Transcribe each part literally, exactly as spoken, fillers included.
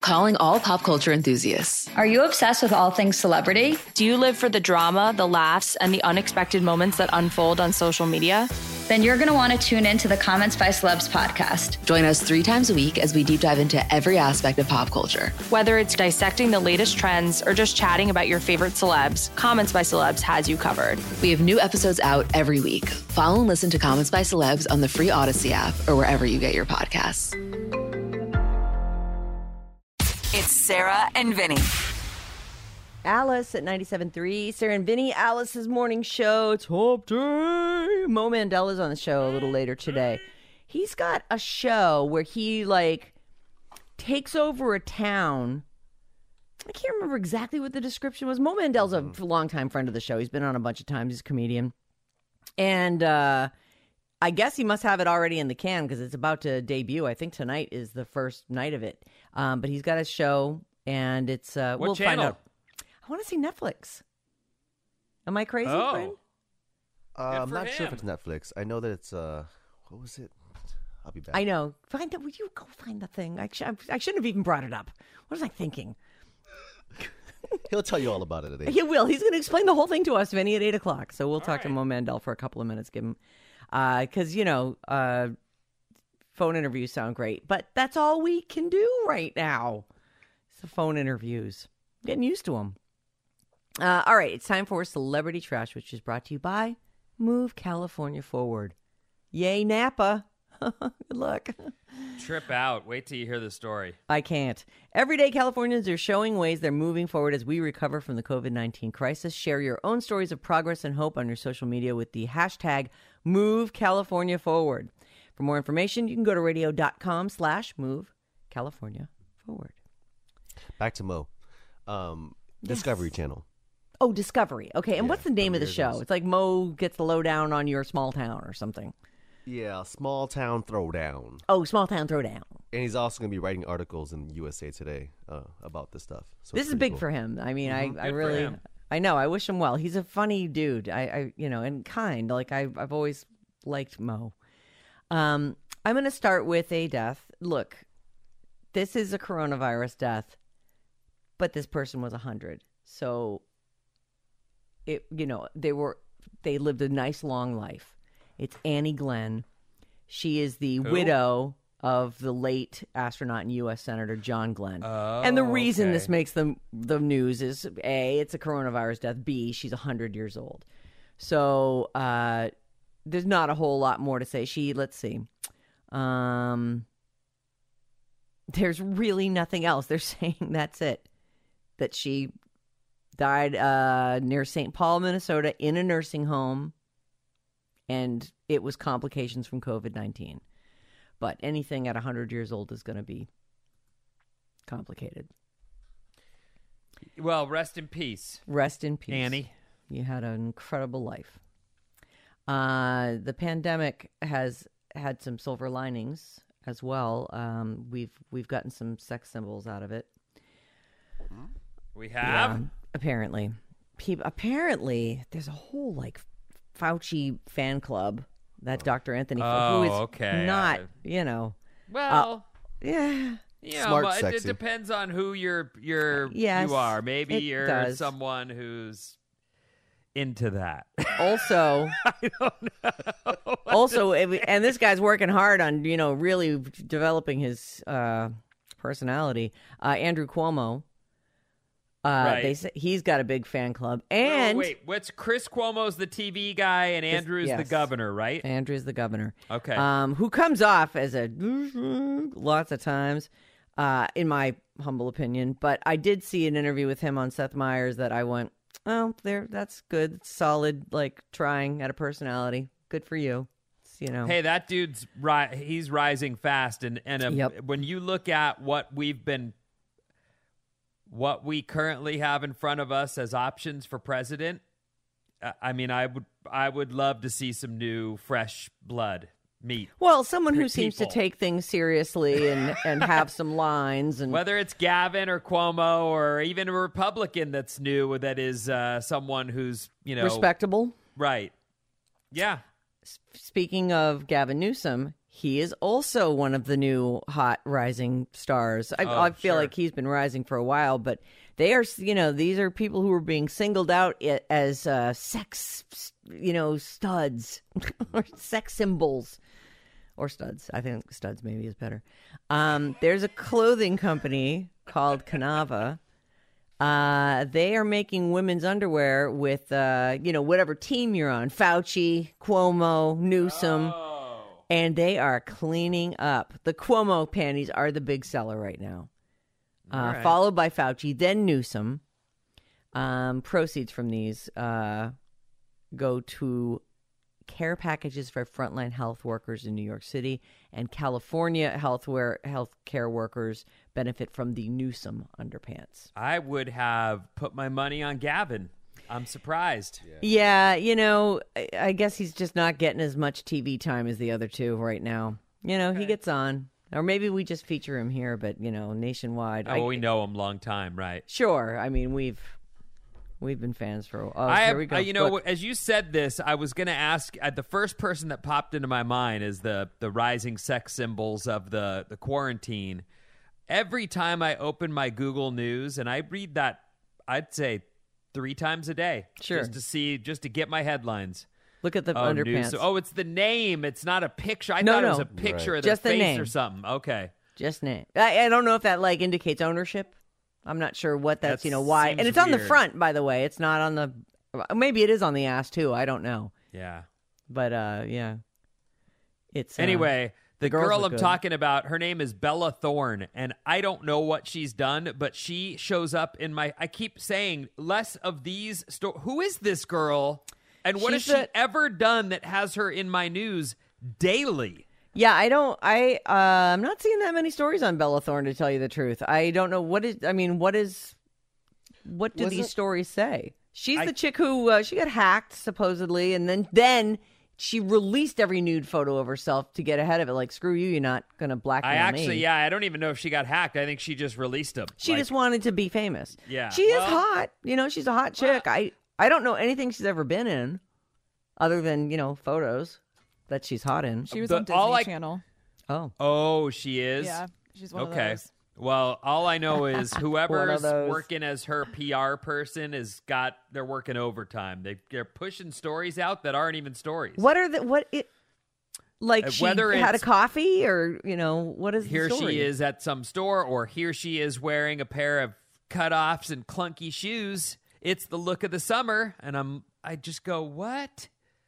Calling all pop culture enthusiasts. Are you obsessed with all things celebrity? Do you live for the drama, the laughs, and the unexpected moments that unfold on social media? Then you're going to want to tune in to the Comments by Celebs podcast. Join us three times a week as we deep dive into every aspect of pop culture. Whether it's dissecting the latest trends or just chatting about your favorite celebs, Comments by Celebs has you covered. We have new episodes out every week. Follow and listen to Comments by Celebs on the free Odyssey app or wherever you get your podcasts. It's Sarah and Vinny. Alice at ninety-seven point three. Sarah and Vinny, Alice's morning show. Top day. Mo Mandela's on the show a little later today. He's got a show where he, like, takes over a town. I can't remember exactly what the description was. Mo Mandela's a longtime friend of the show. He's been on a bunch of times. He's a comedian. And uh, I guess he must have it already in the can because it's about to debut. I think tonight is the first night of it. Um, but he's got a show, and it's uh, what we'll channel? find out. I want to see Netflix. Am I crazy? Oh. Brian? Uh, I'm for not sure if him. it's Netflix. I know that it's uh, what was it? I'll be back. I know. Find it. Would you go find the thing? I, sh- I shouldn't have even brought it up. What was I thinking? He'll tell you all about it. At eight. He will. He's going to explain the whole thing to us, Vinny, at eight o'clock. So we'll talk right. to Mo Mandel for a couple of minutes. Give him, because you know, uh, phone interviews sound great, but that's all we can do right now. It's the phone interviews. Getting used to them. Uh, all right, it's time for Celebrity Trash, which is brought to you by Move California Forward. Yay, Napa. Good luck. Trip out. Wait till you hear the story. I can't. Everyday Californians are showing ways they're moving forward as we recover from the covid nineteen crisis. Share your own stories of progress and hope on your social media with the hashtag Move California Forward. For more information, you can go to radio.com slash move California forward. Back to Mo. Um, Discovery Channel. Oh, Discovery. Okay, and Yeah, what's the name of the there it show? is. It's like Mo gets the lowdown on your small town or something. Yeah, Small Town Throwdown. Oh, Small Town Throwdown. And he's also going to be writing articles in U S A Today uh, about this stuff. So This is big for him. I mean, I, I Good for really, him. I know. I wish him well. He's a funny dude. I, I you know, and kind. Like I, I've always liked Mo. Um, I'm going to start with a death. Look, this is a coronavirus death, but this person was a hundred. So, it, you know, they were, they lived a nice long life. It's Annie Glenn. She is the Who? widow of the late astronaut and U S Senator John Glenn. Oh, and the reason okay. this makes the the news is A, it's a coronavirus death. B, she's one hundred years old. So uh, there's not a whole lot more to say. She, let's see. Um, there's really nothing else. They're saying that's it. That she died uh, near Saint Paul, Minnesota in a nursing home. And it was complications from covid nineteen. But anything at one hundred years old is going to be complicated. Well, rest in peace, Rest in peace. Annie. You had an incredible life. Uh, the pandemic has had some silver linings as well. Um, we've we've gotten some sex symbols out of it. We have. Yeah, apparently. People, apparently, there's a whole, like, Fauci fan club that Doctor Anthony, Oh, who is okay. not, I- you know, Well, yeah. you know, Smart, but it- it sexy. depends on who you're. You're. Yes, you are. Maybe it you're does. someone who's into that. Also, I don't know. also, if- and this guy's working hard on, you know, really developing his uh, personality. Uh, Andrew Cuomo, uh, Right. they say he's got a big fan club, Wait, and wait, what's Chris Cuomo's the T V guy and Andrew's the yes. governor, right? Andrew's the governor. Okay. Um, who comes off as a lots of times, uh, in my humble opinion. But I did see an interview with him on Seth Meyers that I went, oh, there, that's good, it's solid, like trying at a personality. Good for you. It's, you know, Hey, that dude's ri- he's rising fast, and and um, Yep. when you look at what we've been, what we currently have in front of us as options for president, uh, I mean, I would I would love to see some new, fresh blood meet. well, someone who Pe- seems to people. take things seriously and and have some lines and Whether it's Gavin or Cuomo or even a Republican that's new, that is uh, someone who's you know respectable. right, yeah. Speaking of Gavin Newsom, He is also one of the new hot rising stars. I, Oh, I feel sure. like he's been rising for a while, but they are, you know, these are people who are being singled out i- as uh, sex, you know, studs or sex symbols or studs. I think studs maybe is better. Um, there's a clothing company called Canava. Uh, they are making women's underwear with, uh, you know, whatever team you're on. Fauci, Cuomo, Newsom. Oh. And they are cleaning up. The Cuomo panties are the big seller right now. Uh, All right. Followed by Fauci, then Newsom. Um, proceeds from these uh, go to care packages for frontline health workers in New York City, and California health care workers benefit from the Newsom underpants. I would have put my money on Gavin. I'm surprised. Yeah, you know, I, I guess he's just not getting as much T V time as the other two right now. You know, he gets on. Or maybe we just feature him here, but, you know, nationwide. Oh, I- we know him long time, right? Sure. I mean, we've we've been fans for a while. Oh, I here have, we go. uh, you know, Look. as you said this, I was going to ask. Uh, the first person that popped into my mind is the the rising sex symbols of the the quarantine. Every time I open my Google News, and I read that, I'd say three times a day, Sure. just to see, just to get my headlines. Look at the Oh, underpants. news. Oh, it's the name. It's not a picture. I No, thought it was no. a picture Right. of their Just the face name. or something. Okay. Just name. I, I don't know if that like indicates ownership. I'm not sure what that's, That you know, why. seems And it's on the weird. front, by the way. It's not on the. Maybe it is on the ass too. I don't know. Yeah. But uh, yeah. It's uh, Anyway, the, the girls girl look I'm good. talking about, her name is Bella Thorne, and I don't know what she's done, but she shows up in my. I keep saying less of these. Sto- Who is this girl, and what She's has she the- ever done that has her in my news daily? Yeah, I don't. I uh, I'm not seeing that many stories on Bella Thorne, to tell you the truth. I don't know what is. I mean, what is. What do Was these it- stories say? She's I- the chick who uh, she got hacked supposedly, and then then she released every nude photo of herself to get ahead of it. Like, screw you, you're not gonna blackmail I actually, me. yeah, I don't even know if she got hacked. I think she just released them. She Like, just wanted to be famous. Yeah, she is well- hot. You know, she's a hot chick. I I don't know anything she's ever been in, other than you know photos that she's hot in. She was The- on Disney all I- Channel. Oh, Oh, she is. Yeah, she's one Okay. of those. Well, all I know is whoever's those. working as her P R person is got they're working overtime. They they're pushing stories out that aren't even stories. what are the what it? Like Uh, she whether had a it's- coffee, or you know what is the Here story? she is at some store, or here she is wearing a pair of cutoffs and clunky shoes. It's the look of the summer, and I'm I just go, what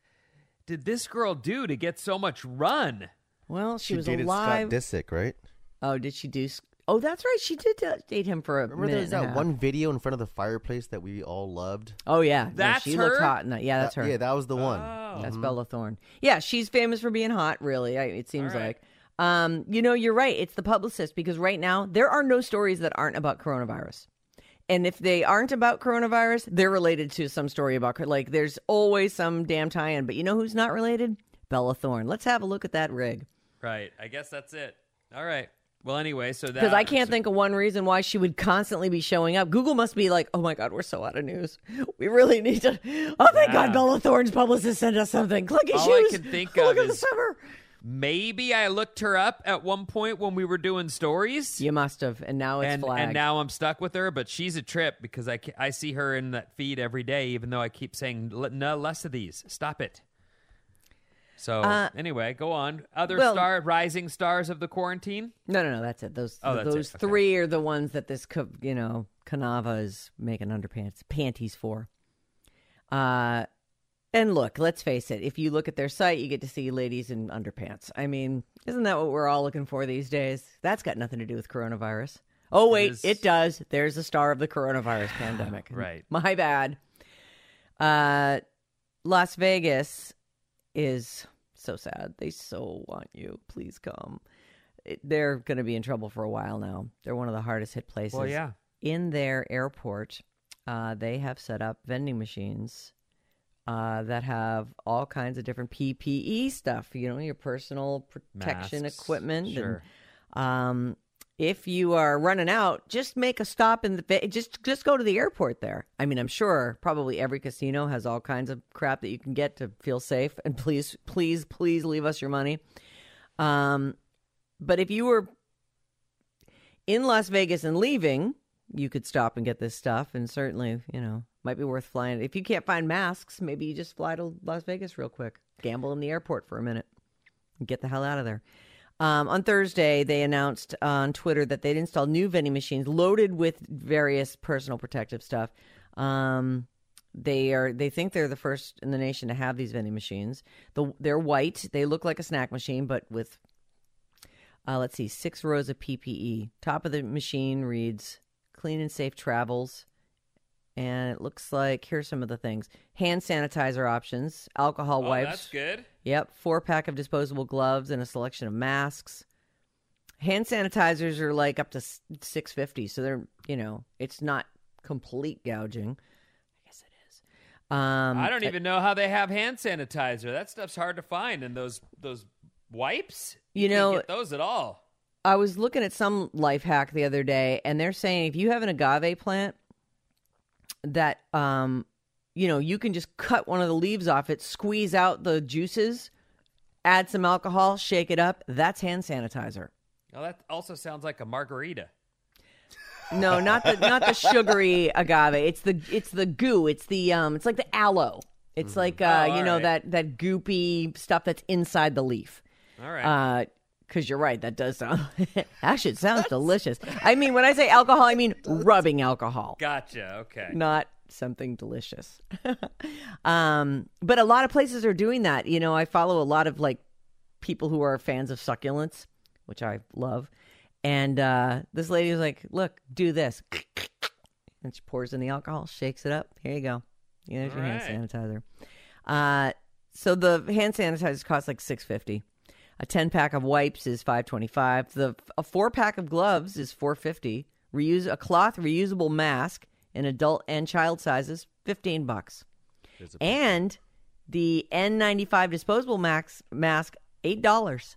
did this girl do to get so much run? Well, she, She was dated alive. Scott Disick, right? Oh, did she do? s- Oh, that's right. She did uh, date him for a Remember minute there was and a that half. one video in front of the fireplace that we all loved? Oh yeah, No, That's she looked her? hot in that. Yeah, that's That- her. Yeah, that was the one. Oh. That's Bella Thorne. Yeah, she's famous for being hot, really, I, it seems All right. like. Um, you know, you're right. It's the publicist, because right now there are no stories that aren't about coronavirus. And if they aren't about coronavirus, they're related to some story about, like, there's always some damn tie-in. But you know who's not related? Bella Thorne. Let's have a look at that rig. Right. I guess that's it. All right. Well, anyway, so that Because I can't think of one reason why she would constantly be showing up. Google must be like, oh my God, we're so out of news. We really need to. Oh, thank Yeah. God, Bella Thorne's publicist sent us something. Clicky All I shoes. can think Look of at the is- summer. Maybe I looked her up at one point when we were doing stories. You must have, and now it's and, flagged. and now I'm stuck with her, but she's a trip because I, ca- I see her in that feed every day, even though I keep saying, "L- no, less of these. Stop it. So, Uh, anyway, go on. Other well- star, rising stars of the quarantine? No, no, no. That's it. Those Oh, that's those it. Okay. three are the ones that this co- you know Canava is making underpants panties for. Uh, and look, let's face it. If you look at their site, you get to see ladies in underpants. I mean, isn't that what we're all looking for these days? That's got nothing to do with coronavirus. Oh wait, is- it does. There's the star of the coronavirus pandemic. Right. My bad. Uh, Las Vegas is so sad. They so want you. Please come. It- They're going to be in trouble for a while now. They're one of the hardest hit places. Well, yeah. In their airport, uh, they have set up vending machines uh, that have all kinds of different P P E stuff. You know, your personal protection Masks, equipment. sure. And, um, if you are running out, just make a stop in the ve- just just go to the airport there. I mean, I'm sure probably every casino has all kinds of crap that you can get to feel safe. And please, please, please leave us your money. Um, but if you were in Las Vegas and leaving, you could stop and get this stuff, and certainly, you know, might be worth flying. If you can't find masks, maybe you just fly to Las Vegas real quick, gamble in the airport for a minute, and get the hell out of there. Um, on Thursday, they announced on Twitter that they'd install new vending machines loaded with various personal protective stuff. Um, they are they think they're the first in the nation to have these vending machines. The, they're white. They look like a snack machine, but with, uh, let's see, six rows of P P E. Top of the machine reads, clean and safe travels. And it looks like, here's some of the things. Hand sanitizer options, alcohol Oh, wipes. that's good. Yep, four pack of disposable gloves and a selection of masks. Hand sanitizers are like up to six fifty, so they're, you know, it's not complete gouging. I guess it is. Um, I don't even know how they have hand sanitizer. That stuff's hard to find. And those those wipes, You can't know- get those at all. I was looking at some life hack the other day, and they're saying if you have an agave plant, that um, you know, you can just cut one of the leaves off it, squeeze out the juices, add some alcohol, shake it up. That's hand sanitizer. Oh, that also sounds like a margarita. No, not the not the sugary agave. It's the it's the goo. It's the um. It's like the aloe. It's like uh, Oh, you know all right. that that goopy stuff that's inside the leaf. All right. Uh, because you're right, that does sound. Actually, it sounds delicious. I mean, when I say alcohol, I mean rubbing alcohol, Gotcha. Okay. not something delicious. um, but a lot of places are doing that. You know, I follow a lot of like people who are fans of succulents, which I love. And uh, this lady was like, "Look, do this," and she pours in the alcohol, shakes it up. Here you go. There's your All right. hand sanitizer. Uh, so the hand sanitizers cost like six fifty. A ten pack of wipes is five twenty five. The a four pack of gloves is four fifty. Reuse a cloth reusable mask in adult and child sizes, fifteen bucks. There's a- And the N ninety-five disposable max, mask, eight dollars.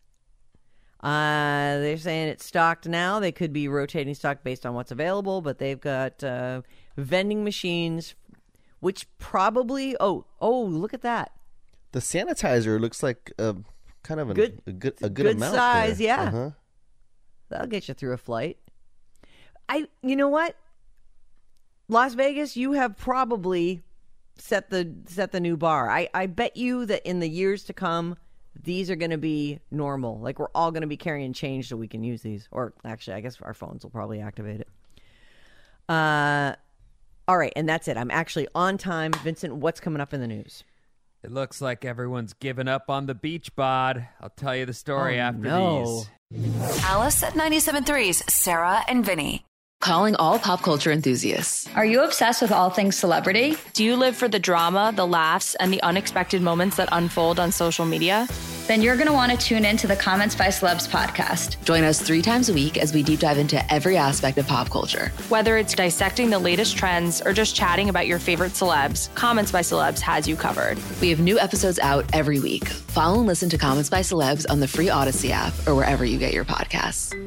Uh, they're saying it's stocked now. They could be rotating stock based on what's available, but they've got uh, vending machines, which probably, oh, oh, look at that. The sanitizer looks like a kind of an, Good- a good a good, good amount size, there. yeah. Uh-huh. That'll get you through a flight. I, you know what? Las Vegas, you have probably set the set the new bar. I, I bet you that in the years to come, these are going to be normal. Like we're all going to be carrying change so we can use these. Or actually, I guess our phones will probably activate it. Uh, all right, and that's it. I'm actually on time. Vincent, what's coming up in the news? It looks like everyone's given up on the beach bod. I'll tell you the story Oh, after no. these. Alice at ninety-seven point three's Sarah and Vinny. Calling all pop culture enthusiasts. Are you obsessed with all things celebrity? Do you live for the drama, the laughs, and the unexpected moments that unfold on social media? Then you're going to want to tune in to the Comments by Celebs podcast. Join us three times a week as we deep dive into every aspect of pop culture. Whether it's dissecting the latest trends or just chatting about your favorite celebs, Comments by Celebs has you covered. We have new episodes out every week. Follow and listen to Comments by Celebs on the free Odyssey app or wherever you get your podcasts.